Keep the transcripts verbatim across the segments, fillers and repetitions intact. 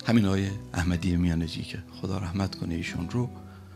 همین آقای احمدی میانجی که خدا رحمت کنه ایشون رو،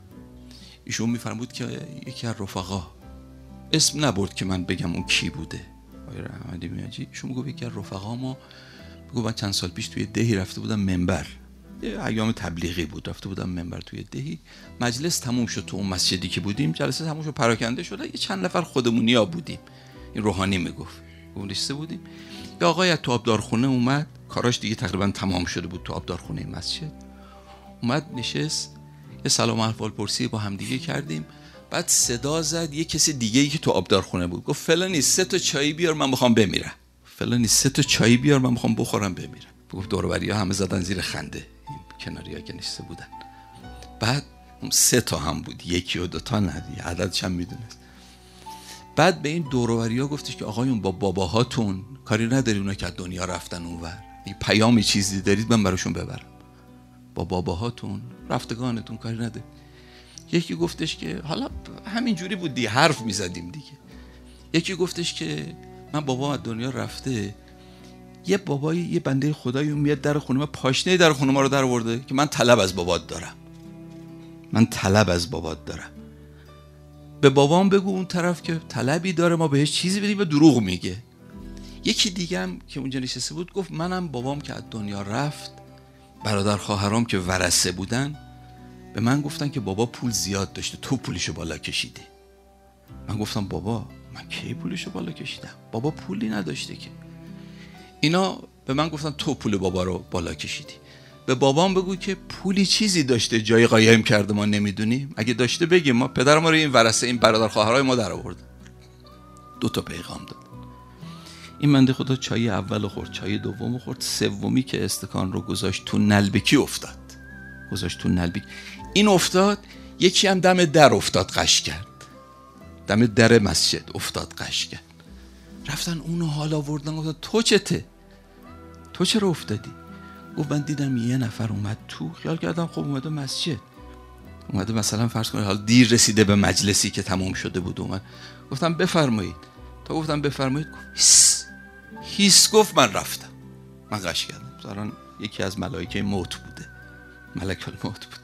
ایشون میفرمود که یکی از رفقا اسم نبرد که من بگم اون کی بوده، آقای احمدی میانجی، ایشون میگه یکی از رفقا ما میگه من چند سال پیش توی دهی رفته بودم منبر، یه ایام تبلیغی بود، رفته بودم منبر توی دهی، مجلس تموم شد، تو اون مسجدی که بودیم جلسه تموم شد، پراکنده شده، یه چند نفر خودمونیا بودیم، این روحانی میگفت اون لیسته بودیم، یه آقای تو آبدارخونه اومد، کاراش دیگه تقریبا تمام شده بود تو آبدارخونه مسجد، اومد نشست، یه سلام احوال پرسی با هم دیگه کردیم، بعد صدا زد یه کسی دیگه ای که تو آبدارخونه بود، گفت فلانی سه تا چای بیار من میخوام بمیرم، فلانی سه تا چای بیار من میخوام بخورم بمیرم. گفت دور و بریا همه زدن زیر خنده، این کناریا که نشسته بودن. بعد اون سه تا هم بود، یکی و دو تا نه، عددش هم میدونست. بعد به این دور و بریا گفتش که آقایون با باباهاتون کاری نداری، اونا که از دنیا رفتن اونور، این پیامی چیزی دارید من براشون ببرم، با باباهاتون رفتگانتون کاری نداری. یکی گفتش که حالا همین جوری بود دیگه، حرف میزدیم دیگه. یکی گفتش که من بابا از دنیا رفته، یه بابای یه بنده خدایی میاد در خونه ما، پاشنه در خونه ما رو در آورده که من طلب از بابات دارم، من طلب از بابات دارم. به بابام بگو اون طرف که طلبی داره ما بهش چیزی بدیم و دروغ میگه. یکی دیگه هم که اونجا نشسته بود گفت منم بابام که از دنیا رفت، برادر خواهرام که ورثه بودن به من گفتن که بابا پول زیاد داشته، تو پولشو بالا کشیدی. من گفتم بابا من کی پولشو بالا کشیدم؟ بابا پولی نداشته که. اینا به من گفتن تو پول بابا رو بالا کشیدی. به بابام بگو که پولی چیزی داشته جای قایم کرده ما نمیدونیم، اگه داشته بگیم، ما پدر ما رو این ورثه این برادر خواهرای ما در آورد. دو تا پیغام داد. این بنده خدا چای اول خورد، چای دوم خورد، سومی که استکان رو گذاشت تو نلبکی افتاد. گذاشت تو نلبکی. این افتاد، یکی هم دم در افتاد قش کرد. دم در مسجد افتاد قش کرد. رفتن اونو حال آوردن، گفتن تو چته؟ تو چرا افتادی؟ گفت من دیدم یه نفر اومد تو، خیال کردم خب اومده مسجد، اومده مثلا فرض کنید حالا دیر رسیده به مجلسی که تموم شده بود اومد. گفتم بفرمایید. تا گفتم بفرمایید گفت هیس هیس، گفت من رفتم، من قش کردم. ظاهرا یکی از ملائکه موت بوده، ملک الموت بود.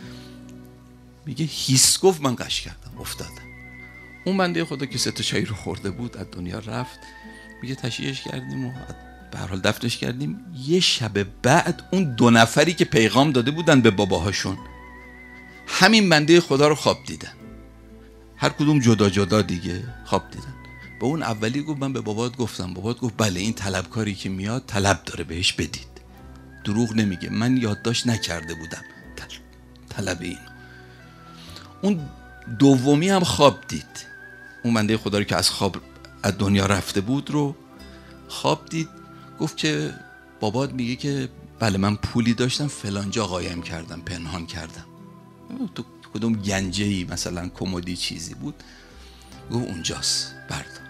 میگه هیس، گفت من قش کردم افتادم. اون بنده خدا که سه تا چای رو خورده بود از دنیا رفت. میگه تشییعش کردیم و به هر حال دفنش کردیم. یه شب بعد اون دو نفری که پیغام داده بودن به باباهاشون همین بنده خدا رو خواب دیدن، هر کدوم جدا جدا دیگه خواب دیدن. به اون اولی گفت من به بابات گفتم، بابات گفت بله این طلبکاری که میاد طلب داره بهش بدید، دروغ نمیگه، من یادداشت نکرده بودم طلب این. اون دومی هم خواب دید، اون بنده خدا رو که از خواب از دنیا رفته بود رو خواب دید، گفت که بابات میگه که بله من پولی داشتم فلانجا قایم کردم، پنهان کردم، تو کدوم گنجه‌ای مثلا کمدی چیزی بود، گفت اونجاست بردار.